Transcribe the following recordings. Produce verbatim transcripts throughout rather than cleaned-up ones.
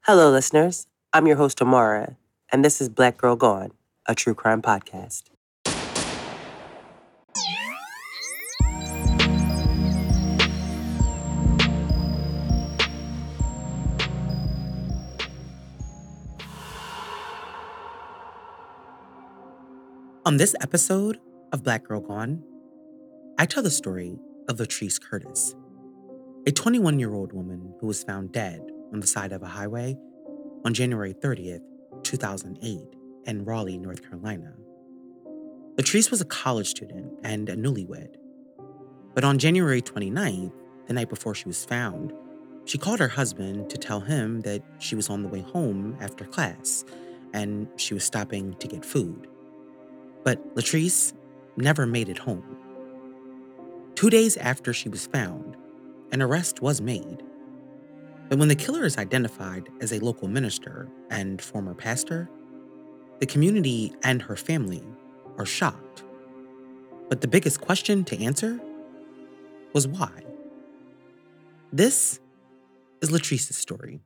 Hello, listeners. I'm your host, Amara, and this is Black Girl Gone, a true crime podcast. On this episode of Black Girl Gone, I tell the story of Latrice Curtis, a twenty-one-year-old woman who was found dead on the side of a highway on January thirtieth, two thousand eight, in Raleigh, North Carolina. Latrice was a college student and a newlywed. But on January twenty-ninth, the night before she was found, she called her husband to tell him that she was on the way home after class and she was stopping to get food. But Latrice never made it home. Two days after she was found, an arrest was made. But when the killer is identified as a local minister and former pastor, the community and her family are shocked. But the biggest question to answer was why. This is Latrice's story.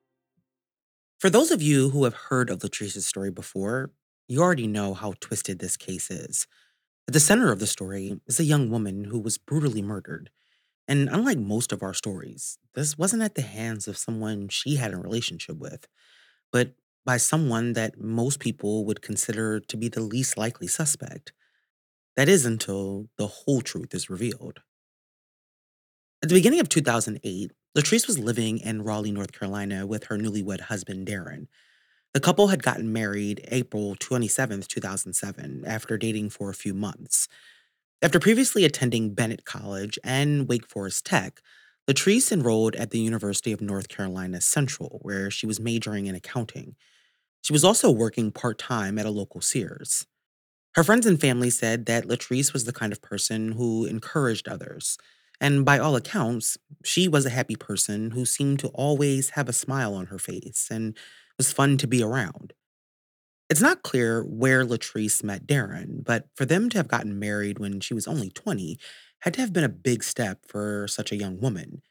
For those of you who have heard of Latrice's story before, you already know how twisted this case is. At the center of the story is a young woman who was brutally murdered. And unlike most of our stories, this wasn't at the hands of someone she had a relationship with, but by someone that most people would consider to be the least likely suspect. That is until the whole truth is revealed. At the beginning of two thousand eight, Latrice was living in Raleigh, North Carolina with her newlywed husband, Darren. The couple had gotten married April twenty-seventh, two thousand seven, after dating for a few months. After previously attending Bennett College and Wake Forest Tech, Latrice enrolled at the University of North Carolina Central, where she was majoring in accounting. She was also working part-time at a local Sears. Her friends and family said that Latrice was the kind of person who encouraged others. And by all accounts, she was a happy person who seemed to always have a smile on her face and was fun to be around. It's not clear where Latrice met Darren, but for them to have gotten married when she was only twenty had to have been a big step for such a young woman.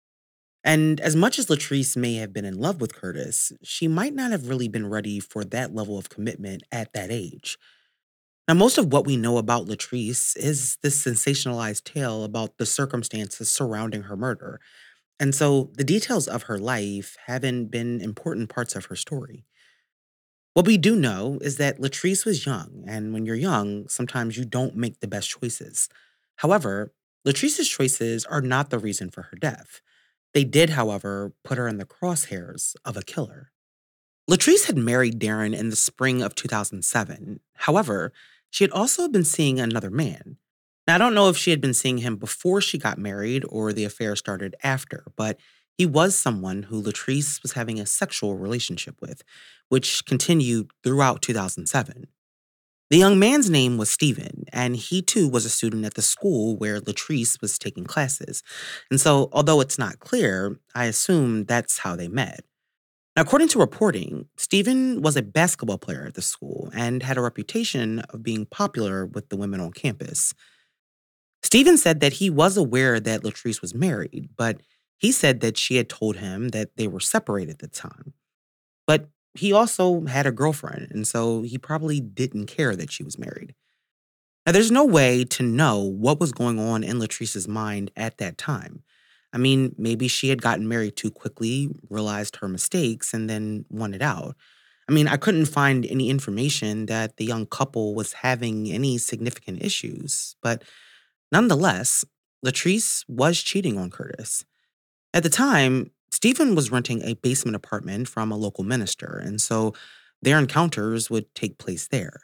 And as much as Latrice may have been in love with Curtis, she might not have really been ready for that level of commitment at that age. Now, most of what we know about Latrice is this sensationalized tale about the circumstances surrounding her murder. And so the details of her life haven't been important parts of her story. What we do know is that Latrice was young, and when you're young, sometimes you don't make the best choices. However, Latrice's choices are not the reason for her death. They did, however, put her in the crosshairs of a killer. Latrice had married Darren in the spring of two thousand seven. However, she had also been seeing another man. Now, I don't know if she had been seeing him before she got married or the affair started after, but he was someone who Latrice was having a sexual relationship with, which continued throughout two thousand seven. The young man's name was Stephen, and he too was a student at the school where Latrice was taking classes. And so, although it's not clear, I assume that's how they met. Now, according to reporting, Stephen was a basketball player at the school and had a reputation of being popular with the women on campus. Stephen said that he was aware that Latrice was married, but he said that she had told him that they were separated at the time. But he also had a girlfriend, and so he probably didn't care that she was married. Now, there's no way to know what was going on in Latrice's mind at that time. I mean, maybe she had gotten married too quickly, realized her mistakes, and then wanted out. I mean, I couldn't find any information that the young couple was having any significant issues, but nonetheless, Latrice was cheating on Curtis. At the time, Stephen was renting a basement apartment from a local minister, and so their encounters would take place there.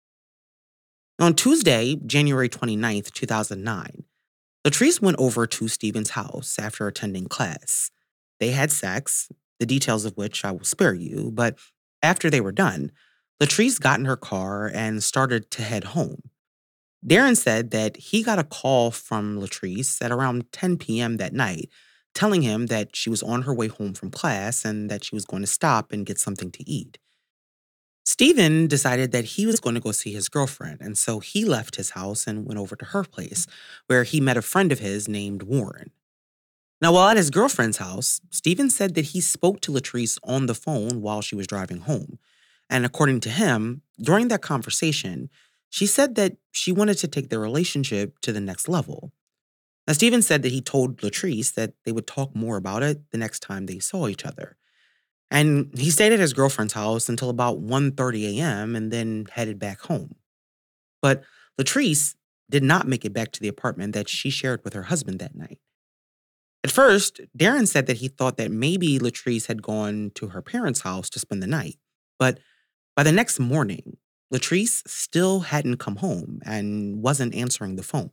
On Tuesday, January twenty-ninth, two thousand nine, Latrice went over to Stephen's house after attending class. They had sex, the details of which I will spare you, but after they were done, Latrice got in her car and started to head home. Darren said that he got a call from Latrice at around ten p.m. that night, telling him that she was on her way home from class and that she was going to stop and get something to eat. Stephen decided that he was going to go see his girlfriend, and so he left his house and went over to her place, where he met a friend of his named Warren. Now, while at his girlfriend's house, Stephen said that he spoke to Latrice on the phone while she was driving home. And according to him, during that conversation, she said that she wanted to take their relationship to the next level. Now, Stephen said that he told Latrice that they would talk more about it the next time they saw each other. And he stayed at his girlfriend's house until about one thirty a.m. and then headed back home. But Latrice did not make it back to the apartment that she shared with her husband that night. At first, Darren said that he thought that maybe Latrice had gone to her parents' house to spend the night. But by the next morning, Latrice still hadn't come home and wasn't answering the phone.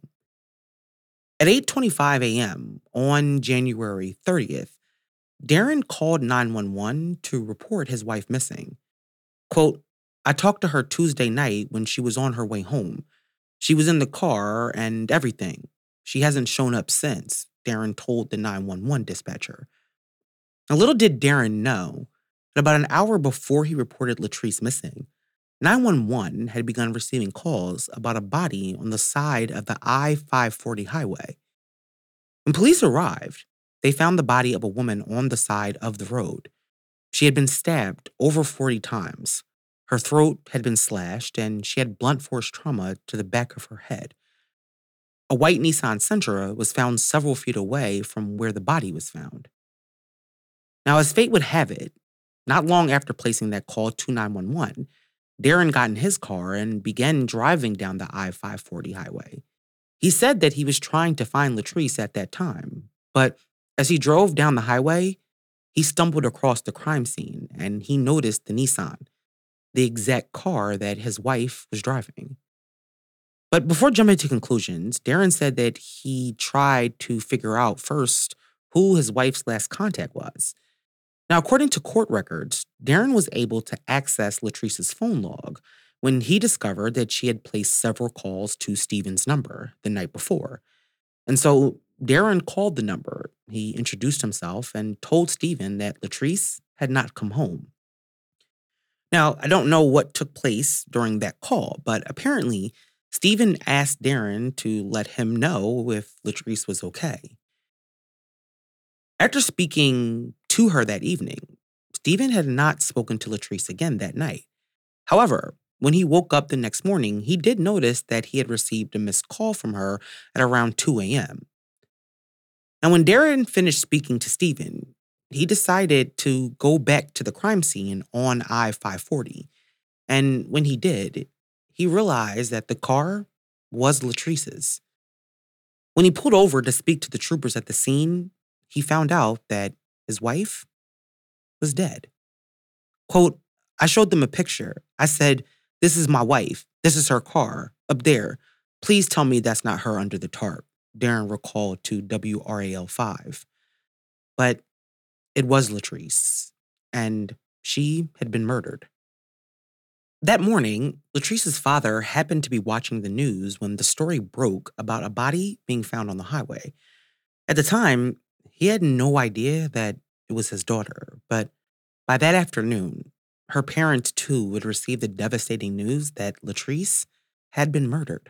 At eight twenty-five a.m. on January thirtieth, Darren called nine one one to report his wife missing. Quote, "I talked to her Tuesday night when she was on her way home. She was in the car and everything. She hasn't shown up since," Darren told the nine one one dispatcher. Now, little did Darren know that about an hour before he reported Latrice missing, nine one one had begun receiving calls about a body on the side of the I five forty highway. When police arrived, they found the body of a woman on the side of the road. She had been stabbed over forty times. Her throat had been slashed, and she had blunt force trauma to the back of her head. A white Nissan Sentra was found several feet away from where the body was found. Now, as fate would have it, not long after placing that call to nine one one, Darren got in his car and began driving down the I five forty highway. He said that he was trying to find Latrice at that time, but as he drove down the highway, he stumbled across the crime scene and he noticed the Nissan, the exact car that his wife was driving. But before jumping to conclusions, Darren said that he tried to figure out first who his wife's last contact was. Now, according to court records, Darren was able to access Latrice's phone log when he discovered that she had placed several calls to Stephen's number the night before. And so Darren called the number. He introduced himself and told Stephen that Latrice had not come home. Now, I don't know what took place during that call, but apparently Stephen asked Darren to let him know if Latrice was okay. After speaking to her that evening, Stephen had not spoken to Latrice again that night. However, when he woke up the next morning, he did notice that he had received a missed call from her at around two a.m. And when Darren finished speaking to Stephen, he decided to go back to the crime scene on I five forty. And when he did, he realized that the car was Latrice's. When he pulled over to speak to the troopers at the scene, he found out that his wife was dead. Quote, "I showed them a picture. I said, 'This is my wife. This is her car. Up there. Please tell me that's not her under the tarp,'" Darren recalled to W R A L five. But it was Latrice, and she had been murdered. That morning, Latrice's father happened to be watching the news when the story broke about a body being found on the highway. At the time, he had no idea that it was his daughter, but by that afternoon, her parents too would receive the devastating news that Latrice had been murdered.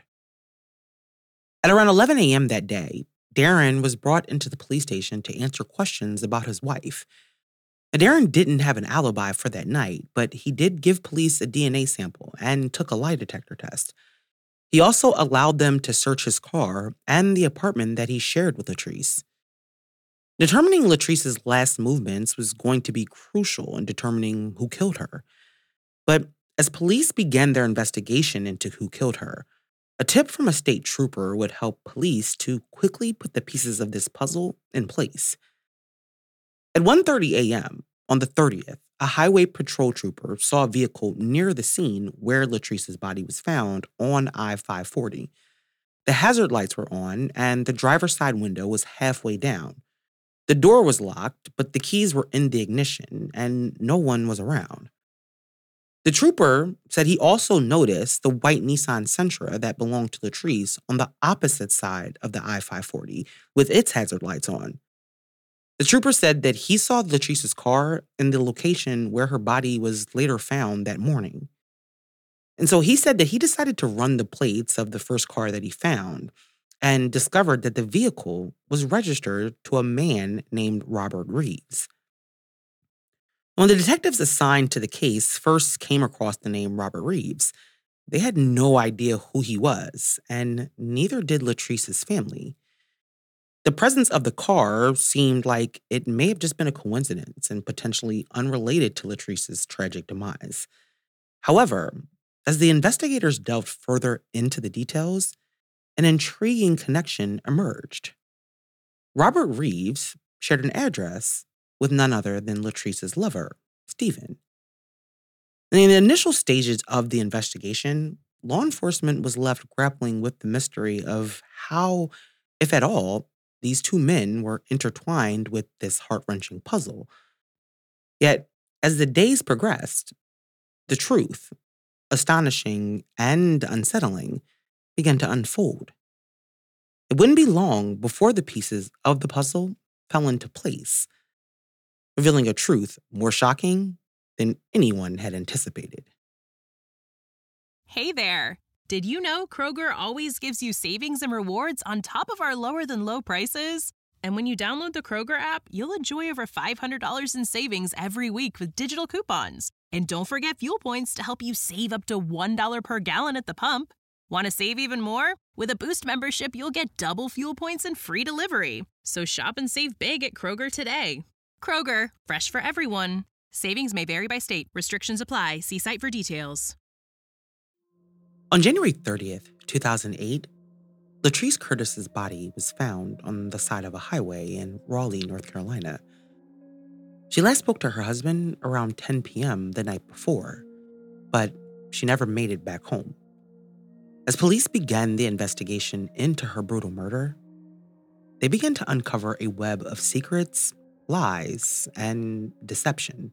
At around eleven a.m. that day, Darren was brought into the police station to answer questions about his wife. Now, Darren didn't have an alibi for that night, but he did give police a D N A sample and took a lie detector test. He also allowed them to search his car and the apartment that he shared with Latrice. Determining Latrice's last movements was going to be crucial in determining who killed her. But as police began their investigation into who killed her, a tip from a state trooper would help police to quickly put the pieces of this puzzle in place. At one thirty a.m. on the thirtieth, a highway patrol trooper saw a vehicle near the scene where Latrice's body was found on I five forty. The hazard lights were on, and the driver's side window was halfway down. The door was locked, but the keys were in the ignition, and no one was around. The trooper said he also noticed the white Nissan Sentra that belonged to Latrice on the opposite side of the I five forty, with its hazard lights on. The trooper said that he saw Latrice's car in the location where her body was later found that morning. And so he said that he decided to run the plates of the first car that he found, and discovered that the vehicle was registered to a man named Robert Reeves. When the detectives assigned to the case first came across the name Robert Reeves, they had no idea who he was, and neither did Latrice's family. The presence of the car seemed like it may have just been a coincidence and potentially unrelated to Latrice's tragic demise. However, as the investigators delved further into the details, an intriguing connection emerged. Robert Reeves shared an address with none other than Latrice's lover, Stephen. In the initial stages of the investigation, law enforcement was left grappling with the mystery of how, if at all, these two men were intertwined with this heart-wrenching puzzle. Yet, as the days progressed, the truth, astonishing and unsettling, began to unfold. It wouldn't be long before the pieces of the puzzle fell into place, revealing a truth more shocking than anyone had anticipated. Hey there! Did you know Kroger always gives you savings and rewards on top of our lower than low prices? And when you download the Kroger app, you'll enjoy over five hundred dollars in savings every week with digital coupons. And don't forget fuel points to help you save up to one dollar per gallon at the pump. Want to save even more? With a Boost membership, you'll get double fuel points and free delivery. So shop and save big at Kroger today. Kroger, fresh for everyone. Savings may vary by state. Restrictions apply. See site for details. On January thirtieth, two thousand eight, Latrice Curtis's body was found on the side of a highway in Raleigh, North Carolina. She last spoke to her husband around ten p.m. the night before, but she never made it back home. As police began the investigation into her brutal murder, they began to uncover a web of secrets, lies, and deception.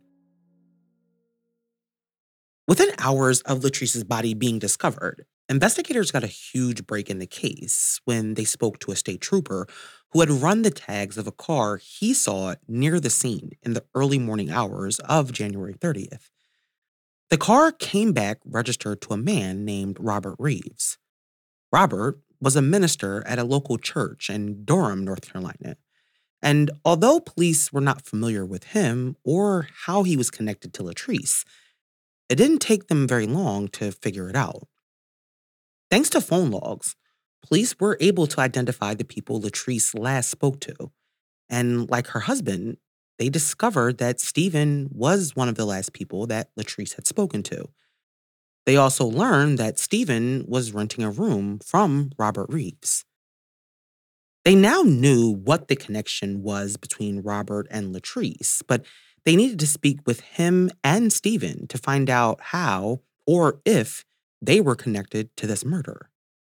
Within hours of Latrice's body being discovered, investigators got a huge break in the case when they spoke to a state trooper who had run the tags of a car he saw near the scene in the early morning hours of January thirtieth. The car came back registered to a man named Robert Reeves. Robert was a minister at a local church in Durham, North Carolina. And although police were not familiar with him or how he was connected to Latrice, it didn't take them very long to figure it out. Thanks to phone logs, police were able to identify the people Latrice last spoke to. And like her husband, they discovered that Stephen was one of the last people that Latrice had spoken to. They also learned that Stephen was renting a room from Robert Reeves. They now knew what the connection was between Robert and Latrice, but they needed to speak with him and Stephen to find out how or if they were connected to this murder.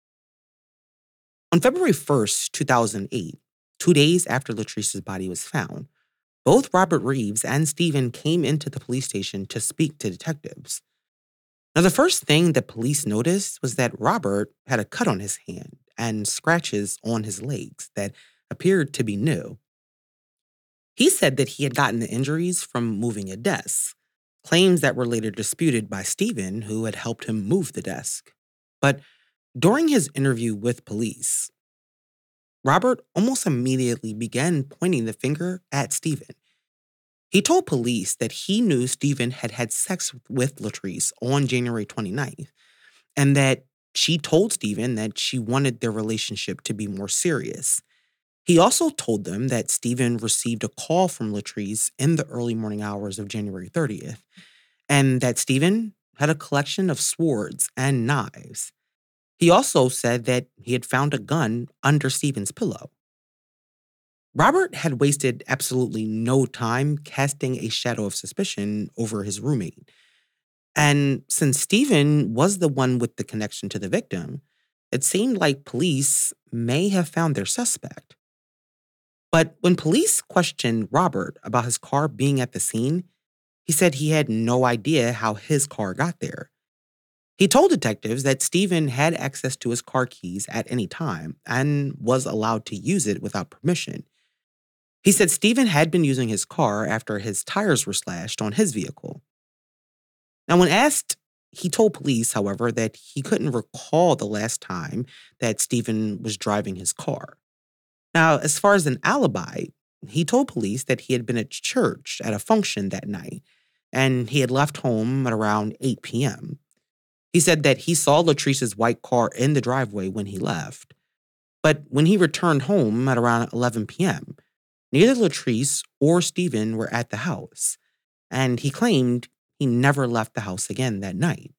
On February first, two thousand eight, two days after Latrice's body was found, both Robert Reeves and Stephen came into the police station to speak to detectives. Now, the first thing that police noticed was that Robert had a cut on his hand and scratches on his legs that appeared to be new. He said that he had gotten the injuries from moving a desk, claims that were later disputed by Stephen, who had helped him move the desk. But during his interview with police, Robert almost immediately began pointing the finger at Stephen. He told police that he knew Stephen had had sex with Latrice on January twenty-ninth, and that she told Stephen that she wanted their relationship to be more serious. He also told them that Stephen received a call from Latrice in the early morning hours of January thirtieth, and that Stephen had a collection of swords and knives. He also said that he had found a gun under Stephen's pillow. Robert had wasted absolutely no time casting a shadow of suspicion over his roommate. And since Stephen was the one with the connection to the victim, it seemed like police may have found their suspect. But when police questioned Robert about his car being at the scene, he said he had no idea how his car got there. He told detectives that Stephen had access to his car keys at any time and was allowed to use it without permission. He said Stephen had been using his car after his tires were slashed on his vehicle. Now, when asked He told police, however, that he couldn't recall the last time that Stephen was driving his car. Now, as far as an alibi, he told police that he had been at church at a function that night, and he had left home at around eight p.m. He said that he saw Latrice's white car in the driveway when he left. But when he returned home at around eleven p.m., neither Latrice or Stephen were at the house, and he claimed he never left the house again that night.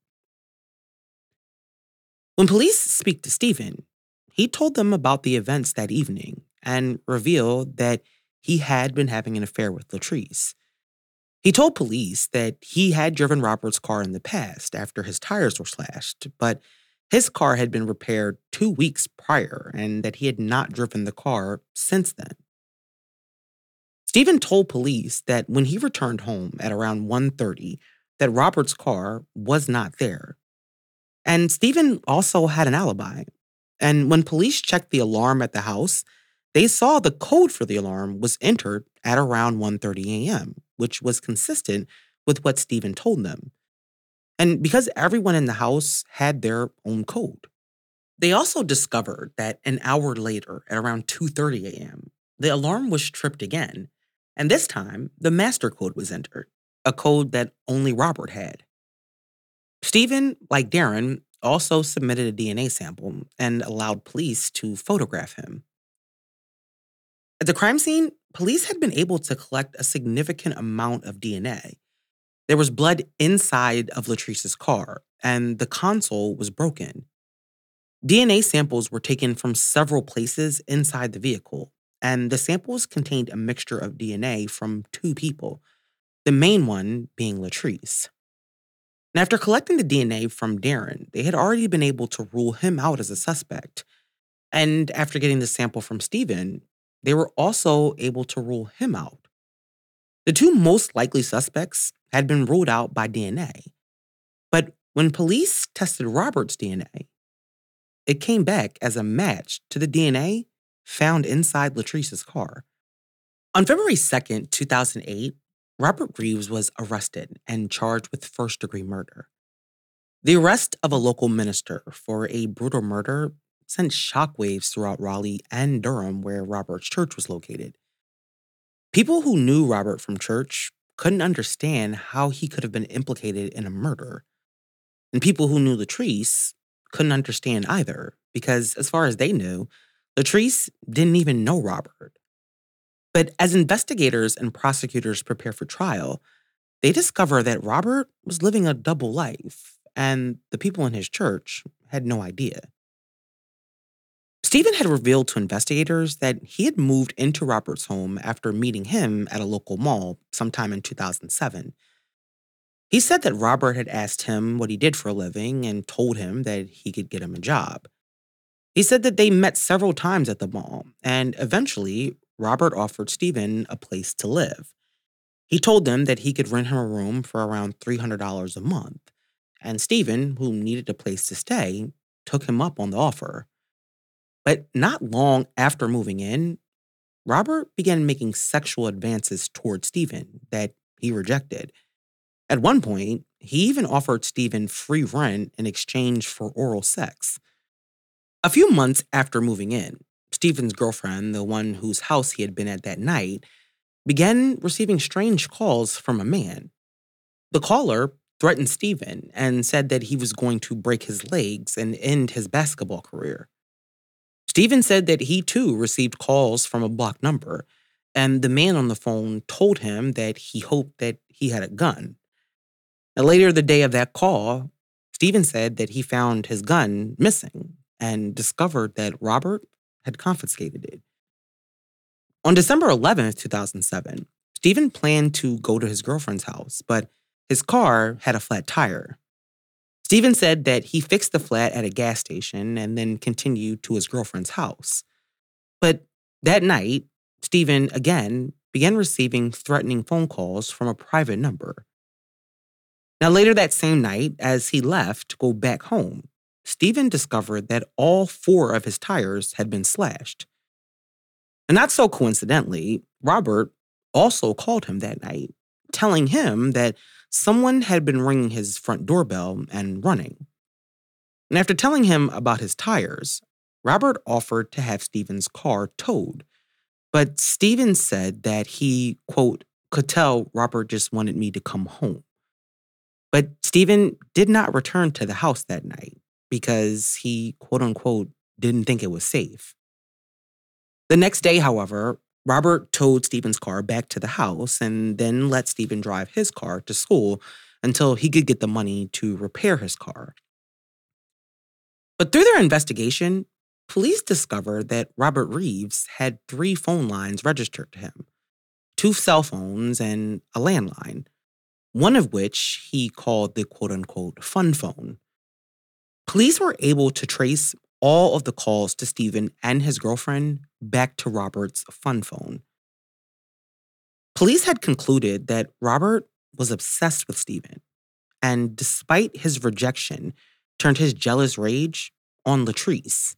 When police speak to Stephen, he told them about the events that evening and revealed that he had been having an affair with Latrice. He told police that he had driven Robert's car in the past after his tires were slashed, but his car had been repaired two weeks prior and that he had not driven the car since then. Stephen told police that when he returned home at around one thirty, that Robert's car was not there. And Stephen also had an alibi. And when police checked the alarm at the house, they saw the code for the alarm was entered at around one thirty a.m., which was consistent with what Stephen told them. And because everyone in the house had their own code. They also discovered that an hour later, at around two thirty a.m., the alarm was tripped again, and this time the master code was entered, a code that only Robert had. Stephen, like Darren, also submitted a D N A sample and allowed police to photograph him. At the crime scene, police had been able to collect a significant amount of D N A. There was blood inside of Latrice's car, and the console was broken. D N A samples were taken from several places inside the vehicle, and the samples contained a mixture of D N A from two people, the main one being Latrice. And after collecting the D N A from Darren, they had already been able to rule him out as a suspect. And after getting the sample from Stephen, they were also able to rule him out. The two most likely suspects had been ruled out by D N A. But when police tested Robert's D N A, it came back as a match to the D N A found inside Latrice's car. On February second, two thousand eight, Robert Reeves was arrested and charged with first-degree murder. The arrest of a local minister for a brutal murder sent shockwaves throughout Raleigh and Durham, where Robert's church was located. People who knew Robert from church couldn't understand how he could have been implicated in a murder. And people who knew Latrice couldn't understand either, because as far as they knew, Latrice didn't even know Robert. But as investigators and prosecutors prepare for trial, they discover that Robert was living a double life, and the people in his church had no idea. Stephen had revealed to investigators that he had moved into Robert's home after meeting him at a local mall sometime in two thousand seven. He said that Robert had asked him what he did for a living and told him that he could get him a job. He said that they met several times at the mall, and eventually, Robert offered Stephen a place to live. He told them that he could rent him a room for around three hundred dollars a month, and Stephen, who needed a place to stay, took him up on the offer. But not long after moving in, Robert began making sexual advances toward Stephen that he rejected. At one point, he even offered Stephen free rent in exchange for oral sex. A few months after moving in, Stephen's girlfriend, the one whose house he had been at that night, began receiving strange calls from a man. The caller threatened Stephen and said that he was going to break his legs and end his basketball career. Stephen said that he too received calls from a blocked number, and the man on the phone told him that he hoped that he had a gun. Now, later the day of that call, Stephen said that he found his gun missing and discovered that Robert had confiscated it. On December eleventh, two thousand seven, Stephen planned to go to his girlfriend's house, but his car had a flat tire. Stephen said that he fixed the flat at a gas station and then continued to his girlfriend's house. But that night, Stephen again began receiving threatening phone calls from a private number. Now, later that same night, as he left to go back home, Stephen discovered that all four of his tires had been slashed. And not so coincidentally, Robert also called him that night, telling him that someone had been ringing his front doorbell and running. And after telling him about his tires, Robert offered to have Stephen's car towed. But Stephen said that he, quote, could tell Robert just wanted me to come home. But Stephen did not return to the house that night because he, quote unquote, didn't think it was safe. The next day, however, Robert towed Stephen's car back to the house and then let Stephen drive his car to school until he could get the money to repair his car. But through their investigation, police discovered that Robert Reeves had three phone lines registered to him, two cell phones and a landline, one of which he called the quote-unquote fun phone. Police were able to trace all of the calls to Stephen and his girlfriend back to Robert's fun phone. Police had concluded that Robert was obsessed with Stephen, and despite his rejection, turned his jealous rage on Latrice.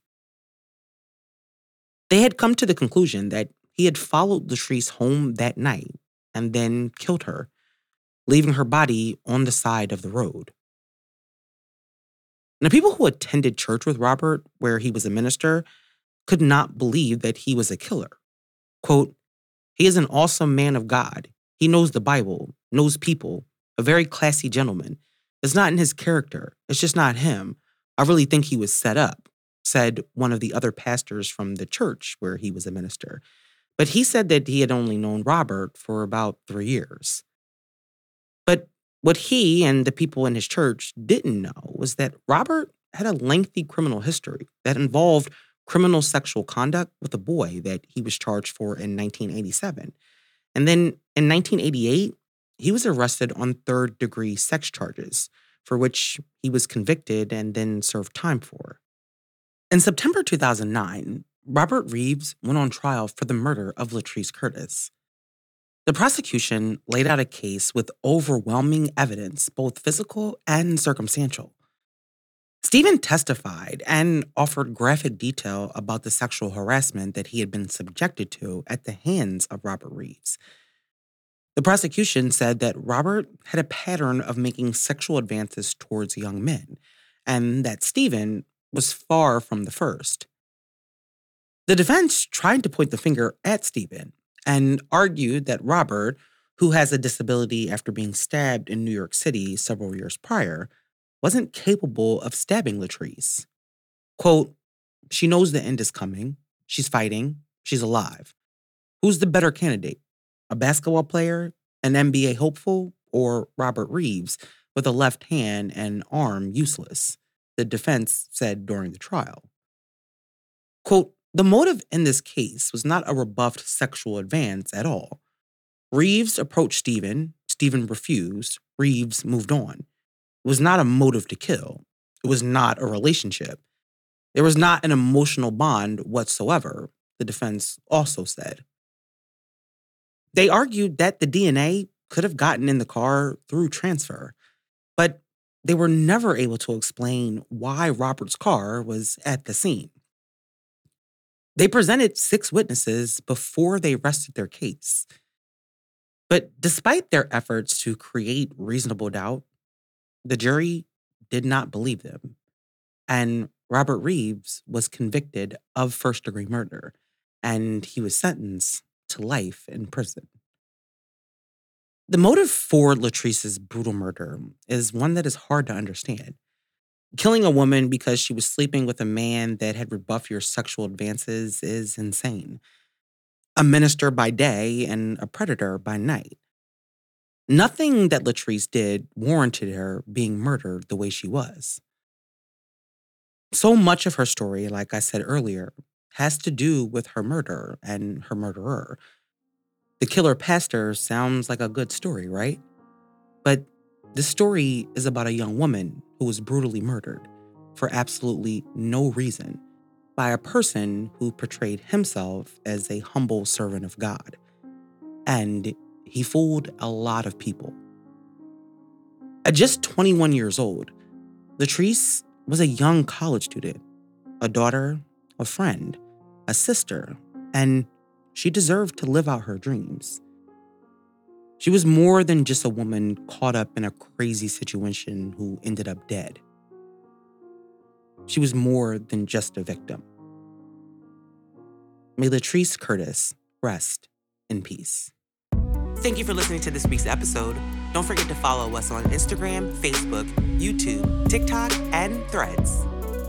They had come to the conclusion that he had followed Latrice home that night and then killed her, leaving her body on the side of the road. Now, people who attended church with Robert, where he was a minister, could not believe that he was a killer. Quote, he is an awesome man of God. He knows the Bible, knows people, a very classy gentleman. It's not in his character. It's just not him. I really think he was set up, said one of the other pastors from the church where he was a minister. But he said that he had only known Robert for about three years. But what he and the people in his church didn't know was that Robert had a lengthy criminal history that involved criminal sexual conduct with a boy that he was charged for in nineteen eighty-seven. And then in nineteen eighty-eight, he was arrested on third-degree sex charges, for which he was convicted and then served time for. In September two thousand nine, Robert Reeves went on trial for the murder of Latrice Curtis. The prosecution laid out a case with overwhelming evidence, both physical and circumstantial. Stephen testified and offered graphic detail about the sexual harassment that he had been subjected to at the hands of Robert Reeves. The prosecution said that Robert had a pattern of making sexual advances towards young men, and that Stephen was far from the first. The defense tried to point the finger at Stephen and argued that Robert, who has a disability after being stabbed in New York City several years prior, wasn't capable of stabbing Latrice. Quote, she knows the end is coming. She's fighting. She's alive. Who's the better candidate? A basketball player, an N B A hopeful, or Robert Reeves with a left hand and arm useless? The defense said during the trial. Quote, the motive in this case was not a rebuffed sexual advance at all. Reeves approached Stephen. Stephen refused. Reeves moved on. It was not a motive to kill. It was not a relationship. There was not an emotional bond whatsoever, the defense also said. They argued that the D N A could have gotten in the car through transfer, but they were never able to explain why Robert's car was at the scene. They presented six witnesses before they rested their case. But despite their efforts to create reasonable doubt, the jury did not believe them, and Robert Reeves was convicted of first-degree murder, and he was sentenced to life in prison. The motive for Latrice's brutal murder is one that is hard to understand. Killing a woman because she was sleeping with a man that had rebuffed your sexual advances is insane. A minister by day and a predator by night. Nothing that Latrice did warranted her being murdered the way she was. So much of her story, like I said earlier, has to do with her murder and her murderer. The killer pastor sounds like a good story, right? But this story is about a young woman who was brutally murdered for absolutely no reason by a person who portrayed himself as a humble servant of God. And he fooled a lot of people. At just twenty-one years old, Latrice was a young college student, a daughter, a friend, a sister, and she deserved to live out her dreams. She was more than just a woman caught up in a crazy situation who ended up dead. She was more than just a victim. May Latrice Curtis rest in peace. Thank you for listening to this week's episode. Don't forget to follow us on Instagram, Facebook, YouTube, TikTok, and Threads.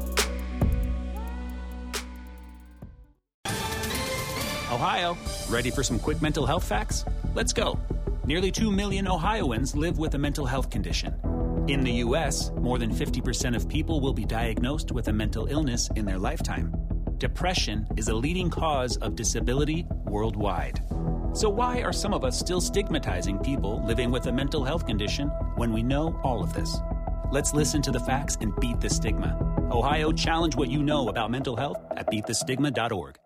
Ohio, ready for some quick mental health facts? Let's go. Nearly two million Ohioans live with a mental health condition. In the U S, more than fifty percent of people will be diagnosed with a mental illness in their lifetime. Depression is a leading cause of disability worldwide. So why are some of us still stigmatizing people living with a mental health condition when we know all of this? Let's listen to the facts and beat the stigma. Ohio, challenge what you know about mental health at beat the stigma dot org.